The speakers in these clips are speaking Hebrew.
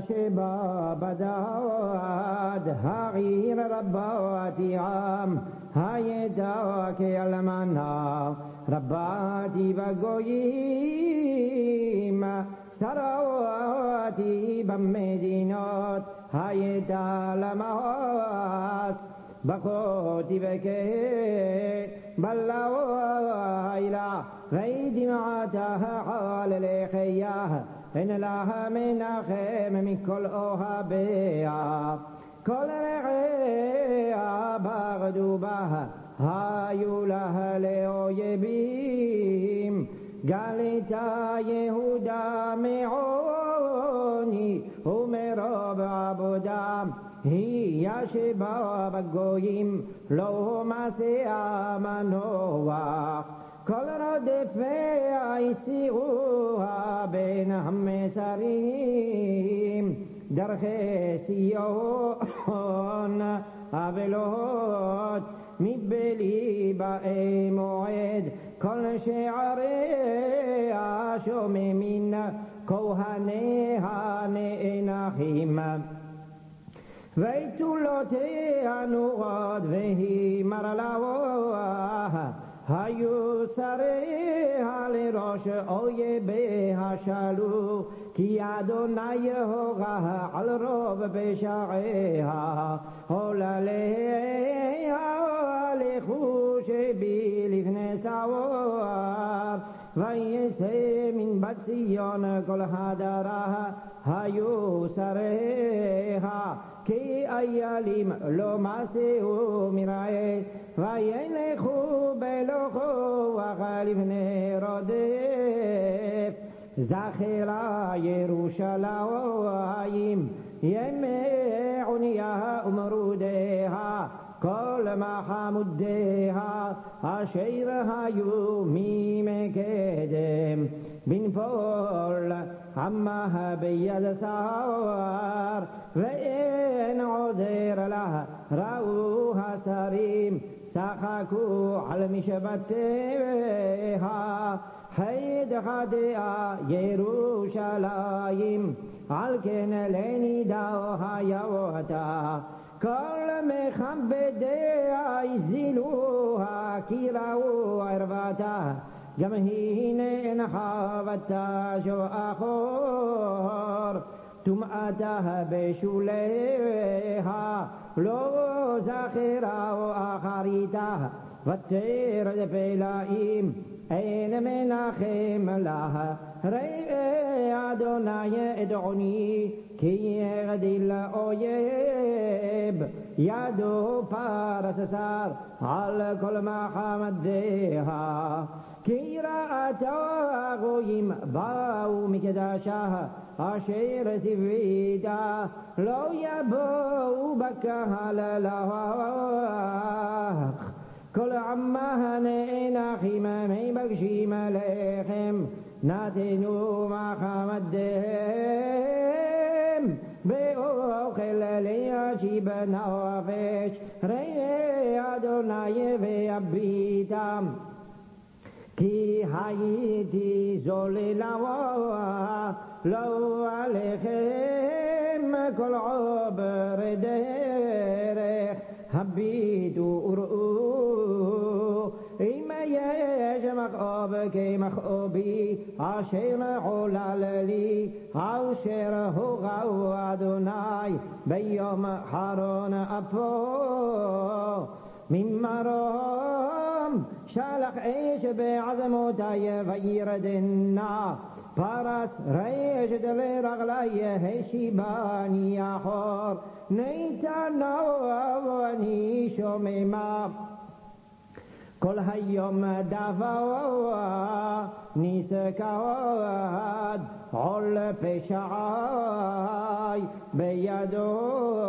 שבא בדד העיר רבתי עם הידע כאלמנה רבתי בגויים שרתי במדינות הידע למאס בכותי בלילה ודמעתה על לחיה אין לה מנחם מכל אוהביה כל רעיה בגדו בה היו לה לאויבים גלתה יהודה מעוני ומרוב עבודם היא ישבה בגויים לא מסע מנוח כל רודפיה הסירוה בין המסרים דרכי ציון אבלות מבלי באי מועד כל שעריה שוממים כהניה נאנחים ותולותיה נורות והיא מרלוה היו שריה לראש אויביה שלו כי אדוני הורה על רוב פשעיה עולליה הלכו שבי לפני סער ויצא מן בת ציון כל הדרה היו שריה כי איילים לא מסעו מרעה וילכו בלכוח לפני רודף זכרה ירושלים ימי עוניה ומרודיה כל מחמודיה אשר היו ממקדם בנפול עמה ביד סער ואין עוזר לה ראו השרים שחקו על משבטיה חדחדיה ירושלים על כן לנידה היותה כל מכבדיה הזילוה כי ראו ערוותה גם היא נחבתה שואחור טומאתה בשוליה לא זכרה או אחריתה ותרד פלאים אין מנחם לה ראה אדוני אדוני כי יגדיל אויב ידו פרס שר על כל מחמדיה כי ראתה הגויים באו מקדשה אשר ציוותה לא יבואו בקהל לך כל עמה נאנחים מבקשים עליכם נתנו מחמדיהם באוכל לישיב נפש ראה אדוני ויביטם כי הייתי זוללה לא עליכם כל עובר דרך הביטו וראו אם יש מכאוב כמכאובי אשר עולל לי אשר הוראו אדוני ביום אחרון אפו ממרום שלח אש בעזמותי וירדנה פרס רשת לרגלי השיבני אחור נתנה ואני שוממה כל היום דברה נזכרת עול פשעי בידו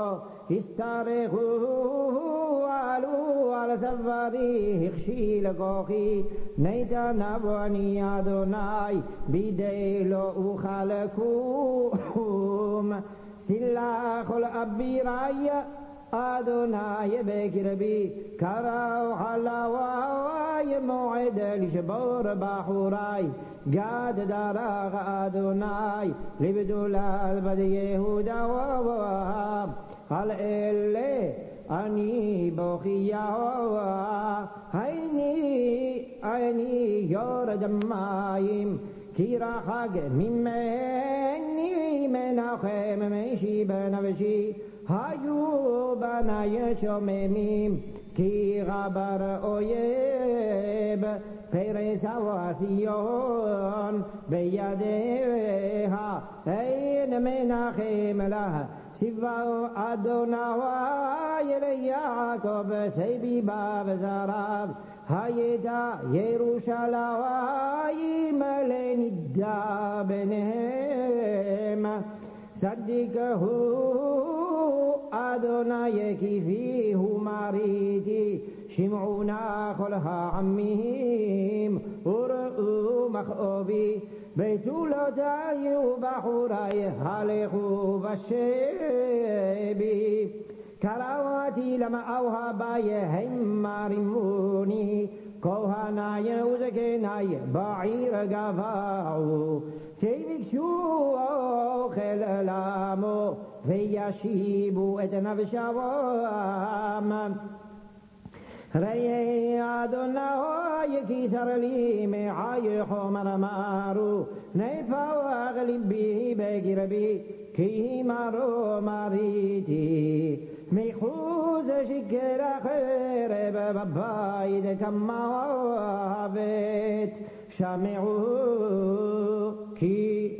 הסתרחו עלו על צווארי הכשיל כוחי נתנה ואני אדוני בידי לא אוכל קום סלח כל אבירי אדוני בקרבי, קראו חלוואי מועד לשבור בחורי, גד דרך אדוני לבדולת בד יהודה ובואה, על אלה אני בוכייה, אני יורד מים, כי רחק ממני מנחם משיב נפשי, היו בני שוממים, כי רבר אויב, פרס ציון בידיה, אין מנחם לה, ציווה אדוני ליעקב סביבה וזרעיו, הייתה ירושלים לנידה ביניהם, צדיק הוא אדוני כפי הוא מריתי, שמעו נא כל העמים וראו מכאובי, בתולותי ובחורי הלכו בשבי, קראתי למאוהבי הם מרימוני, כהני וזקני בעיר גבעו, כי ביקשו אוכל למו וישיבו את נפשם. ראה אדוני כי שר לי מחי חומר מרו, נפוח ליבי בקרבי, כי מרו מריתי, מחוץ שקר חרב בבית כמוות, שמעו כי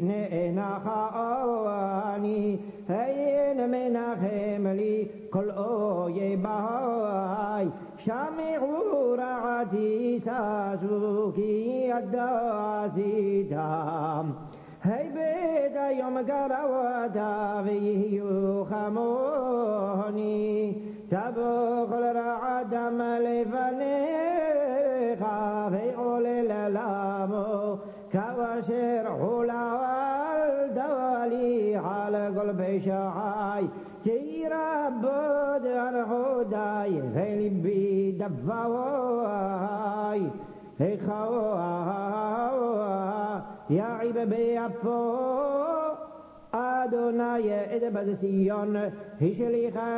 נאנחני, אין מנחם לי כל אויבי, שמעו רעתי ששו כי ידע עשיתם, הבאת היום קראותה ויהיו חמוני, תבוא כל רעתם לפניך ועולל למו, כאשר עולה על דולי על כל פשעי, כי רבות הרחותי ולבי דבוי, יעיב ביפו אדוני את בת ציון, השליכה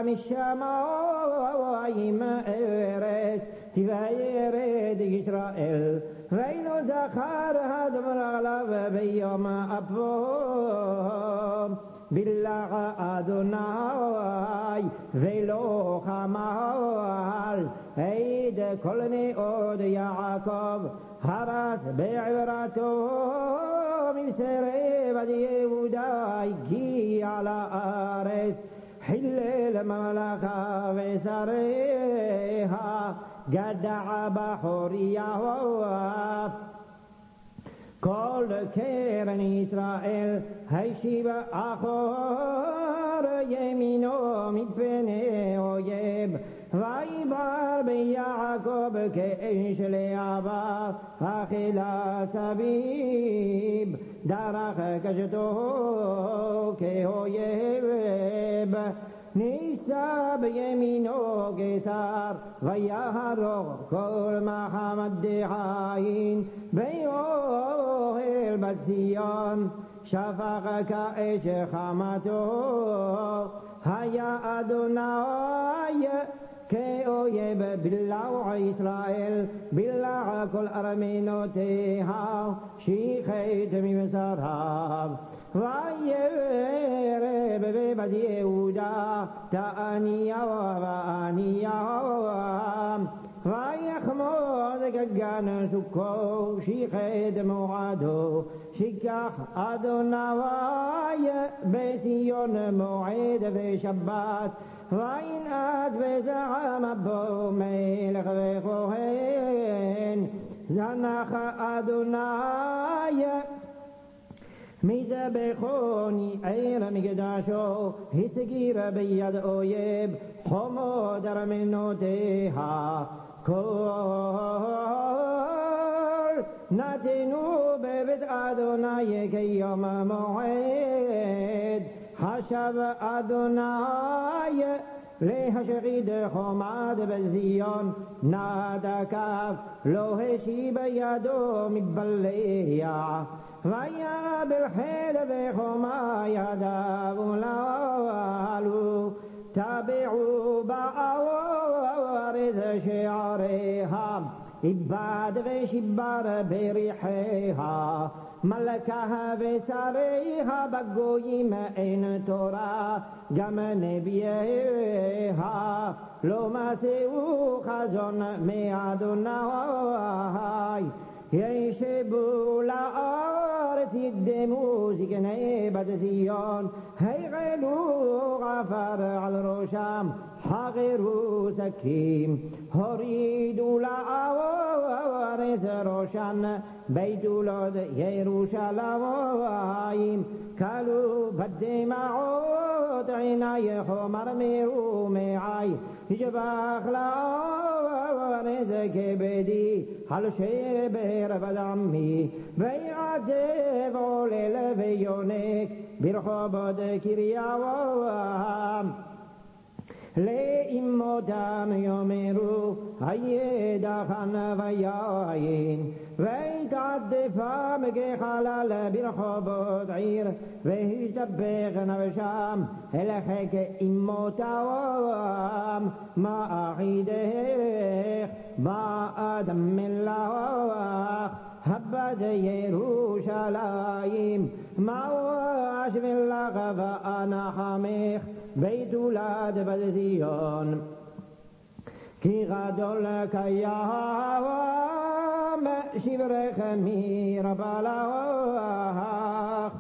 משמיים ארץ, תבער את ישראל, ואינו זכר הדבר עליו ביום אפו, בלח אדוני ולא חמל, עד כל נאות יעקב, הרס בעברתו מבשרי בת יהודה, הגיע לארץ, חילל ממלכה ושריה, גדע בחוריהו, כל קרן ישראל הישיב אחור ימינו מפני אויב, ויבר ביעקב כאש לעבר, אכילה סביב, דרך קשתו כאויב, נישא בימינו כשר, ויהרוג כל מחמד עין, באוהל בת ציון, שפך כאש חמתו, היה אדוני כאויב בלע ישראל, בלע כל ארמנותיה, שיחת מבשריו, וירא בבת יהודה תעניה ועניה, ויחמוד כגן סוכו, שיחת מועדו, שיקח אדוני בציון מועד ושבת, וינעד וזעם בו מלך וכהן, זנח אדוני מזבחוני עיר מקדשו, הסגיר ביד אויב חומות ארמנותיה, כל נתנו בבית אדוני כיום מועד, חשב אדוני להשחיד חומת בזיון נדקיו לא השיב ידו מבלע ויבל חיל וחומה ידיו לא עלו טבעו בארץ שעריה איבד ושיבר בריחיה מלכה ושריה בגויים אין תורה גם נביאיה לא מצאו חזון מאדוני ישבו לארץ ידמו זקני בת ציון היגלו עפר על ראשם חגרו שקים הורידו לארץ ראשן ביתולות ירושלים כלו בדמעות עיני חמרמרו מעי ישבח לארץ כבדי על שבר בדמי ויעטב עולל ויונק ברחובות קרייתם לאמותם יאמרו הידען ויין ויתעטפם כחלל ברחובות עיר וישתבח נפשם אל חיק אמותם מה אחידך מה אדם מלך הבד ירושלים מה אשביל לך ואנחמך בית הולד בת ציון כי גדול קיים שברך מרבה לך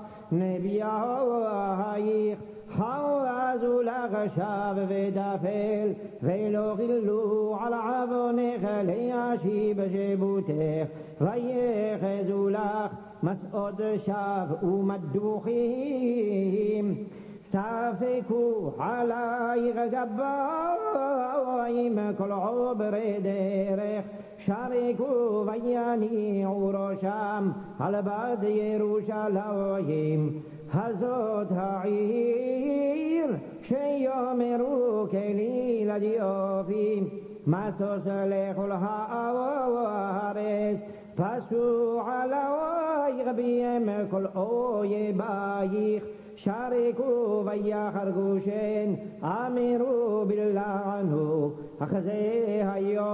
נביאייך חזו לך שב ודפל ולא גילו על עוונך להשיב שבותך ויחזו לך מסעות שב ומדוכים ספקו עלייך גביים כל עוברי דרך שרקו ויניעו ראשם על בד ירושלים הזאת העיר שיאמרו כלילת יופי משוש לכל הארץ פסו עלייך ביים כל אויבייך שרקו ויחרגו שן אמרו בלענו אך זה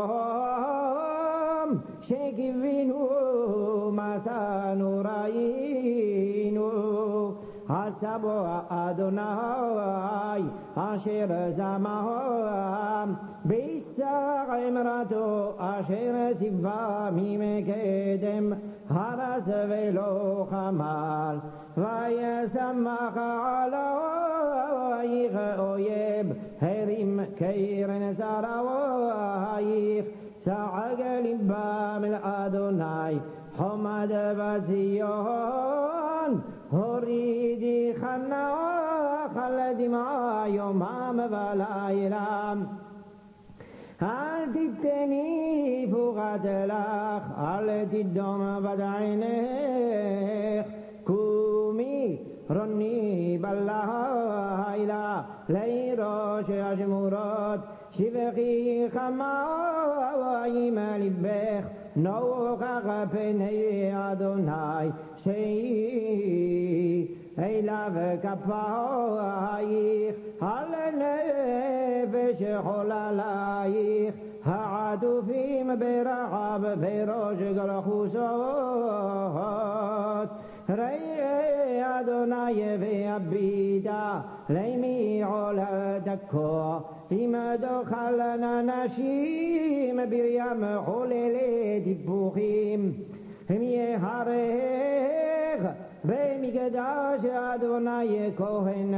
היום שקיווינו מסענו ראינו הסבו אדוני אשר זמם בישק אמרתו אשר ציווה ממקדם הרס ולא חמל וישמח עלייך אויב הרים קרן זרעייך צעק ליבם אל אדוני חומת בציון הורידי חנך על דמעה יומם ולילה אל תתני פוחת לך אל תדום בת עינך קומי רוני בלילה לירוש השמורות שבחי חמיים ליבך נוכח פני אדוני שאי אליו כפייך על נפש חוללייך העטופים ברחב בראש גלחוסות ראה אדוני והביטה למי עולתכו אם תאכלנה נשים בריים חוללי טיפוחים הם יהרך במקדש אדוני כהן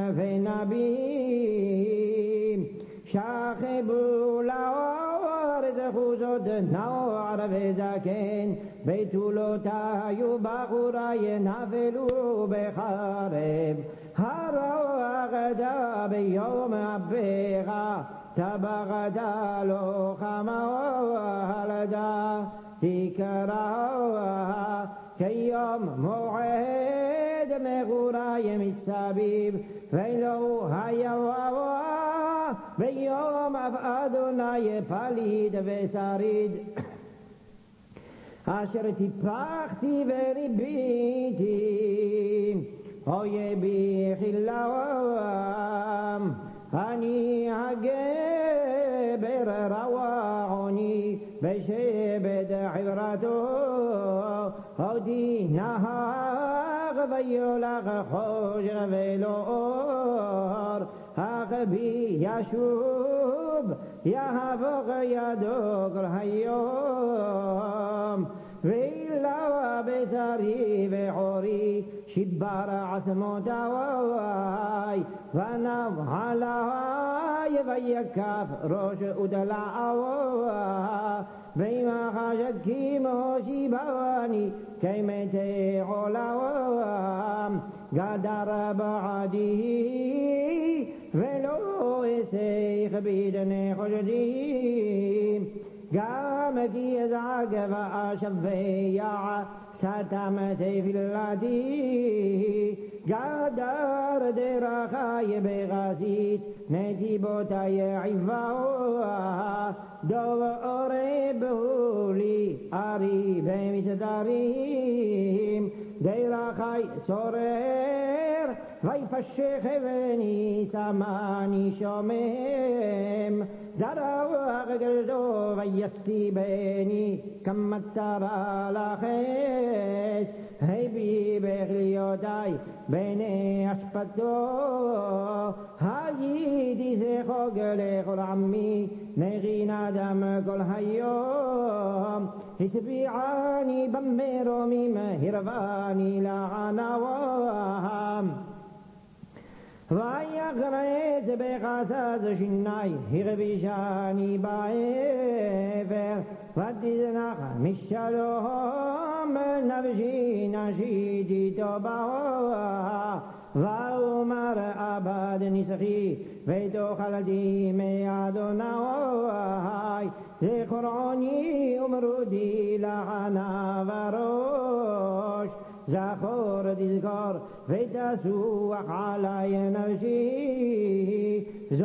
ונביא שכבו לארץ אחוזות נוער וזקן בתולותיי ובחוריי נפלו בחרב הרוח דה ביום אביך טבחת לוחמה הלדה תקרא כיום מועד מגוריי מסביב ולא היה ביום אדוני פליד ושריד אשר טיפחתי וריביתי אוי בי חילם אני הגבר רווחוני בשבט חברתו אותי נהג ויולך חושך ולא אור אך בי ישוב יהפוך ידו כל היום ואילא בשרי וחורי שבר עצמותיי ונב עלי ויקף ראש ודלעו ואם חשדתי מושיבני כמתי עולם גדר בעדי ולא אסייך בידני חשדים גם כי אזעק ואשבע סתמתי תפילתי גדר דרכי בחזית נתיבותי עיבו דוב אורי בהולי ארי במסדרים דרכי סורר ויפשך בני סמני שומם דרוך גלדו ויסיבני כמטרה לחש הבי בכליותי בני אשפתו הייתי זכוג לכל עמי נגינה דם כל היום הסביעני במרומים הרבני לענוהם ויחרץ בחסד שיני הרבישני בעבר ותזנח משלום נפשי נשיתי טובה ואומר אבד נסחי ותאכלתי מאדוני זכרוני ומרודי לענה וראש זכור תזכור ותסוח עלי נפשי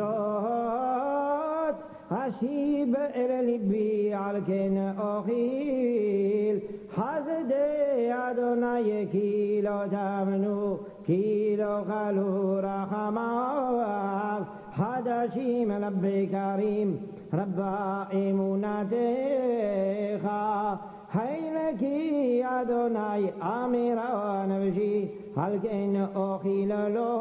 זאת אשיב אל ליבי על כן אוכיל חסדי אדוני כי לא תמנו כי לא חלו רחמיו חדשים לבקרים רבה אמונתך כי אדוני אמירה נפשי על כן אוכיל לו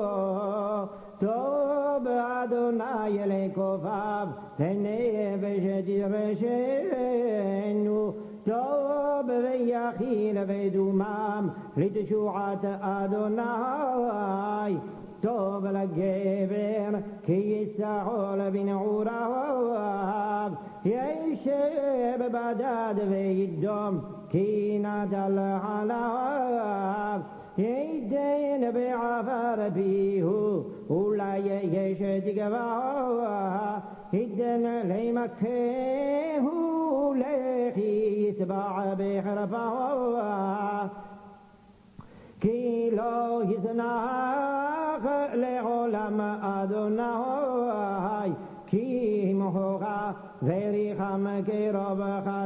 טוב אדוני לכופף לנפש תדרשנו טוב ויחיל ודומם לתשועת אדוני טוב לגבר כי יסחול בנעוריו ישב בדד וידום כי נטל עליו ייתן בעפר פיהו אולי יש תקווה ייתן למכהו לכי יסבע בחרפו כי לא יזנח לעולם אדוני כי מוחה וריחם קרוב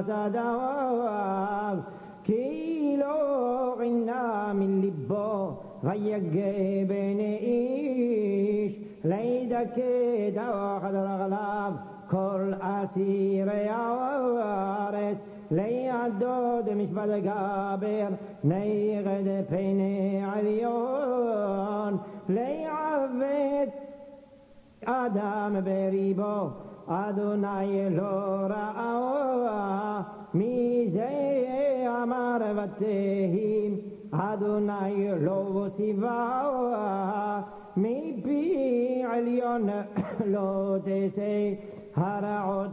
חסדיו כי לא עינה מלבו ויגע בני איש לידכא תחת רגליו כל אסירי הארץ ליעדוד משפט גבר נגד פני עליון ליעבד אדם בריבו אדוני לא ראה מזה אמר ותהים אדוני לא הוסיפה מפי עליון לא תצא הרעות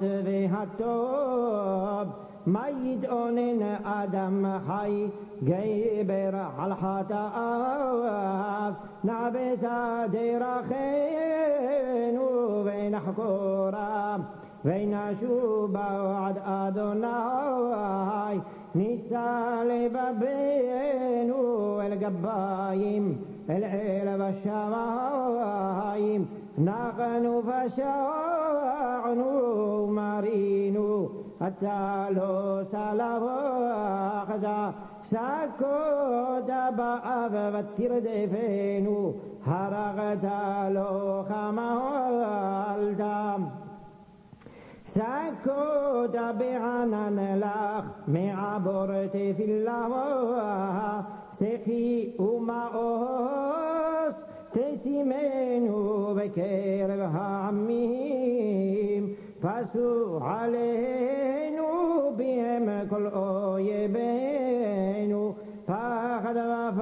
והטוב מה יתאונן אדם חי גבר על חטאיו נעבצה דרכינו ונחקורם ונשוב עד אדוני נישא לבבנו אל גביים אל בשמיים נחנו פשענו عنو مارينو أتالو سالافو أخذا ساكو دابا أبتر دفينو هرغتالو خماو الدام ساكو دابعنا نلاخ معبرت في الله سخي ومعوس تسيمينو بكير عميم فاسو علينو بهم كل يبينو فاخذ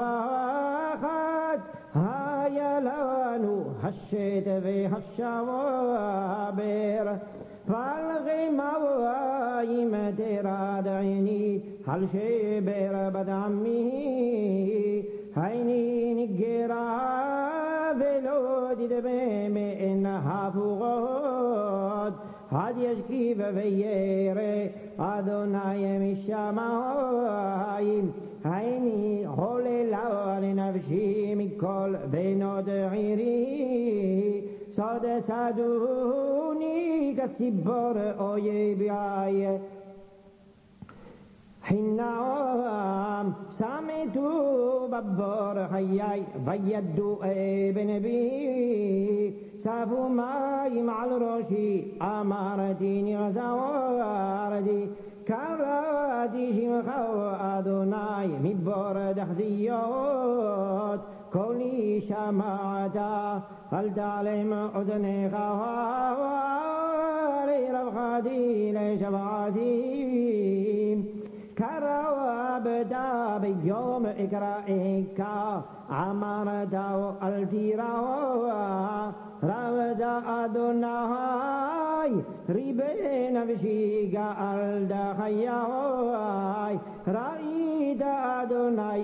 وفاخذ هاي لانو هشيت في الشوابر فالغي موايم تراد عيني هل شبر بدعمه هيني نقرا بلود دبيم إنها فوغود هاد يشكي بفيري أدوناي مشامايم هيني هولي لون نفسي مكل بينود عيري صاد سادوني كسبور أوي بياي حنام سامتو ببور حياي بيدو ابن بي سافو ماي مع الروشي أمارتيني غزاوردي كرادي شمخو أدوناي مبور دخديوت كوني شمعتا فالتعلم أذني خوالي رفخاتي لشفعاتي كرواب داب يوم إكرائك عمارتا التيرا رابدا أدوناي ريبين بشيك الدخياي رأيت أدوناي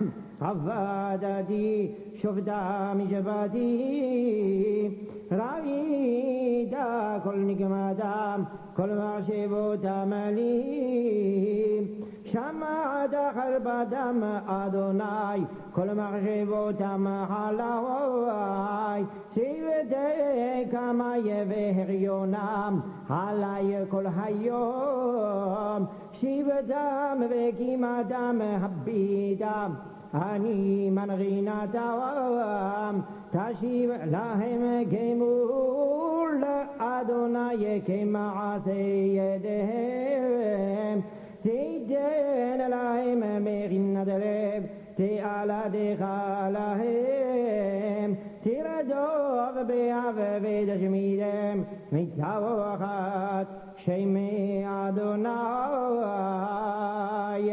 عفادتي شفتا مجباتي رأيتا كل نقمتا كل معشبو تملي شمعت خرب دم أدوناي كل معشبو تمحلاوي سيبتي كما يبهغيونام حلاي كل حيوم شيبتام بكي مدام حبيتام أني من غينا توام تشيب لهم كمول أدوناي كما عسيدهم تيدين لهم مغين درب تيالا دخالهم تردوغ بيعف بدجميدهم متوخات شيمي أدوناي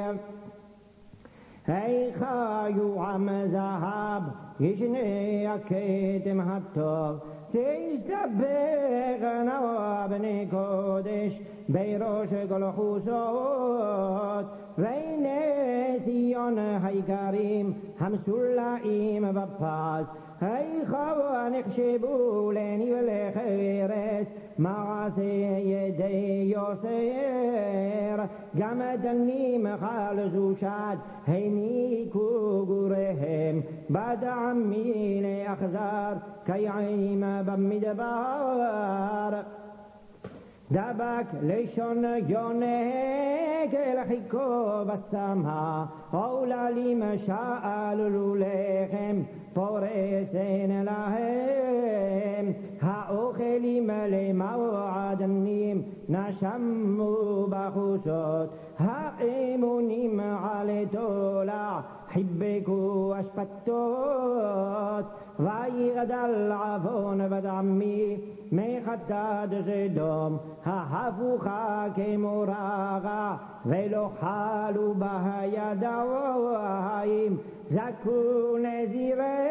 هاي خايو عم ذهب يشني أكيد مهتوب تيستبغ نوابني كودش بيروش كل خوصوت وين سيون هاي كريم هم سلائم بباس هاي خوان اخشبو ليني والخيرس معاسي يدي يوسير جمدني مخالزو شاد هيني كوغورهم بعد عمي لأخزار كي عيم بمدبار دبك ليشون يونيك الحكو بسامها أولا لي مشاء للوليهم طوريسين لهم هاوخلي ملي موعدنيم نشمو بخوصوت هاقيمونيم علي طولع حبكو أشبتوت ويغد العفون بدعمي مي خطاد زدوم هافو خاكي مراغا ولو حالو بها يدوهايم زكو نزيري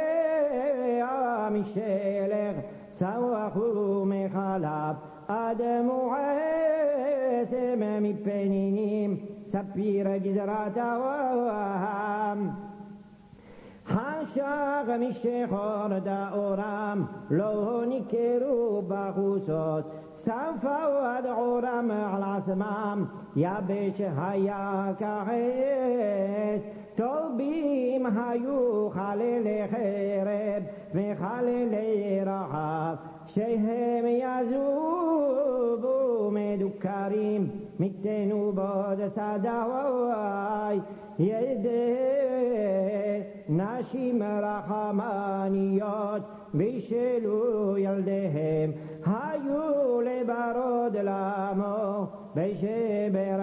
مشيلغ سوخو مخالب آدمو عيسم مبنينيم سبير جزراتا وهم حاشاغ مشيخور داورام لو نكرو بخوصوت سنفواد عورام على عصمام يا بيش هيا كحيس توبيم هايو خالي خيرب وخالي رحاب שהם יזובו מדוכרים מתנו בוד סדאווי ידי נשים רחמניות בישלו ילדיהם היו לברוד למו בשבר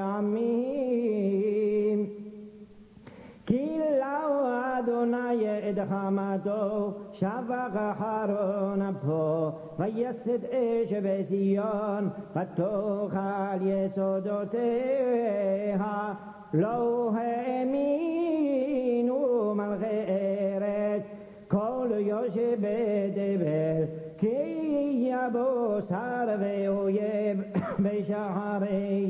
בדמים כי לאו אדוני את חמתו שפך אחרון אפו ויסד אש בציון ותאכל יסודותיה לא האמינו מלכי ארץ כל יושב בדבר כי יבוא שר ואויב בשערי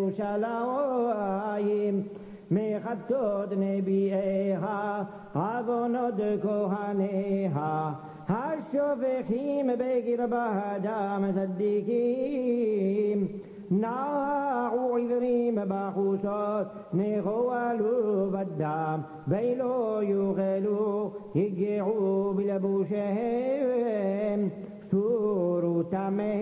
ירושלים מחטות נביאיה עוונות כהניה השופכים בקרבה דם צדיקים נעו עיוורים בחוצות נכועלו בדם ולא יאכלו יגעו בלבושיהם סורו טמא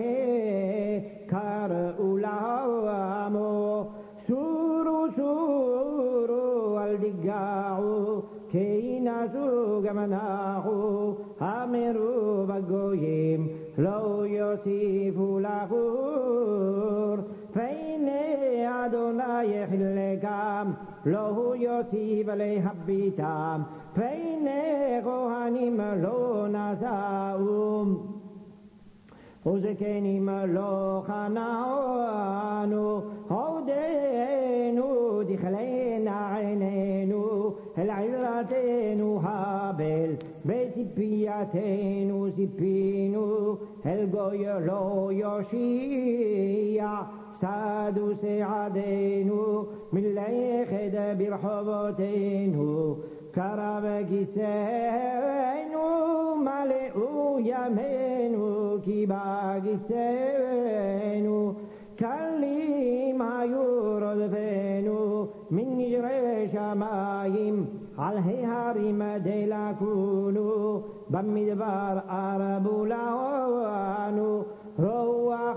קראו לעמו סורו אל תיגעו כי נסו גם אנחנו אמרו בגויים לא יוסיפו לחור והנה אדוני חילקם לא יוסיף להביטם והנה כהנים לא נשאו וזקנים לא חננו עודנו תכלנה עינינו אל עזרתנו הבל בציפייתנו ציפינו אל גוי לא יושיע סעדו סעדנו מלאכת ברחובותינו קרב כיסנו מלאו ימינו כי בכיסנו קלים היו רודפנו מן נגרי שמיים על ההרים דלקונו במדבר ערבו לנו רוח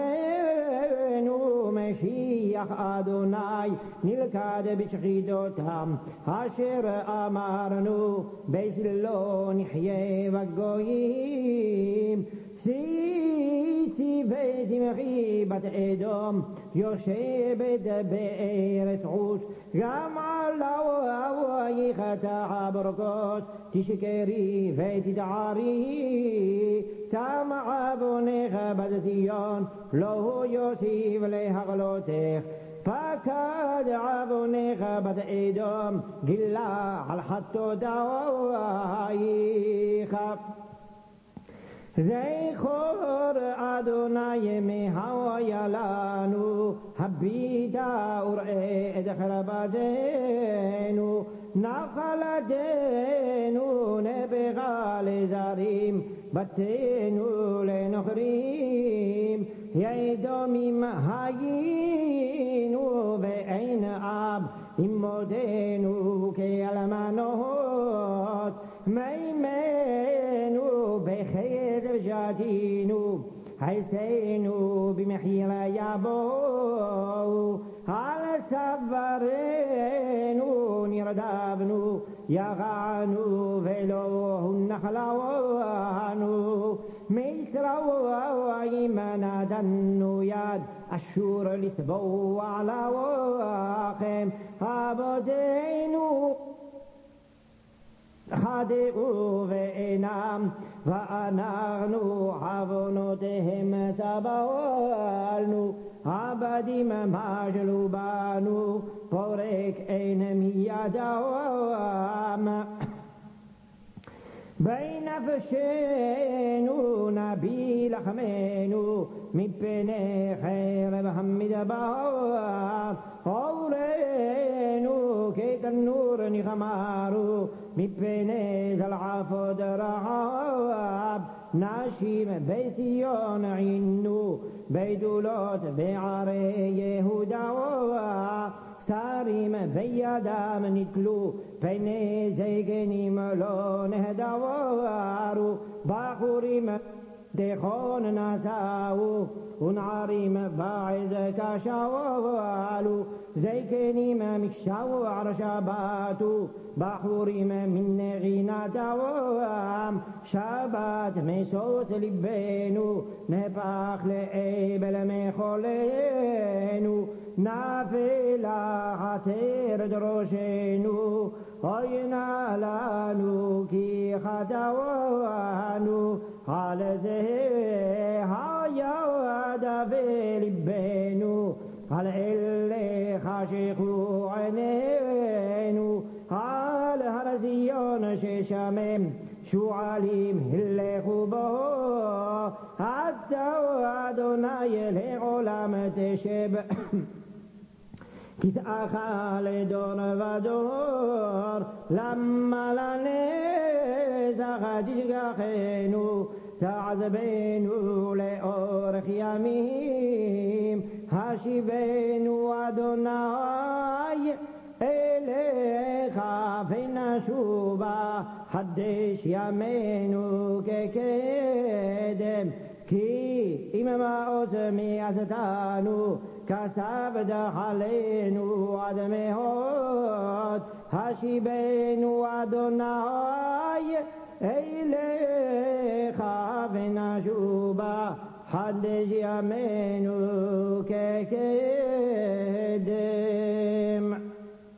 אבינו משיח אדוני נלכד בשחיתותם אשר אמרנו בסלו נחיה בגויים ציצי ושמחי בת אדום יושבת בארץ עוש גם על אוהייך תעברכות תשקרי ותתערי תמה עוונך בת ציון לא יוסיף להגלותך פקד עוונך בת אדום גילה על חטאותייך זכור אדוני מהויה לנו הביטה וראה את חרבתנו נחלתנו נפחה לזרים בתינו לנוכרים ידומים היינו ואין אב אמותינו כאלמנות מימינו בחדר שתינו עשינו במחילה יבואו על סברנו נרדבנו יגענו ולא נחלנו מצרים נתנו יד אשור לסבוע לכם אבותינו חטאו ואינם ואנחנו עוונותיהם סבלנו עבדים משלו בנו פורק אין מידם בנפשנו נביא לחמנו מפני חרב המדבר אורנו כתנור נחמרו מפני זלעפות רעב נשים בציון עינו בדולות בערי יהודה שרים בידם נתלו פני זקנים לא נהדרו בחורים دخون نساو ونعريم باعز كشوالو زي كنيم مكشاو عرشباتو بحوريم من غينا دوام شبات ميسوت لبينو نباخ لأيبل ميخولينو نافلا خطير دروشينو هينا لانو كي خدوانو قال زي هايا ودافي لبينو قال اللي خاشقو عينينو قال هرزيون شيشامم شو عليم اللي خوبو حتى وادوناي لعلام تشب كت أخال دون ودور لما لني زغديق خينو تعذبينو لأورخ يميم هاشبينو ودوناي إلي خافنا شوبا حدش يمينو كيدم كي إمام أسمي أستانو كسب دخلينو عدمي هود هاشبينو ودوناي إلي خافنا شوبا حدش يمينو كيدم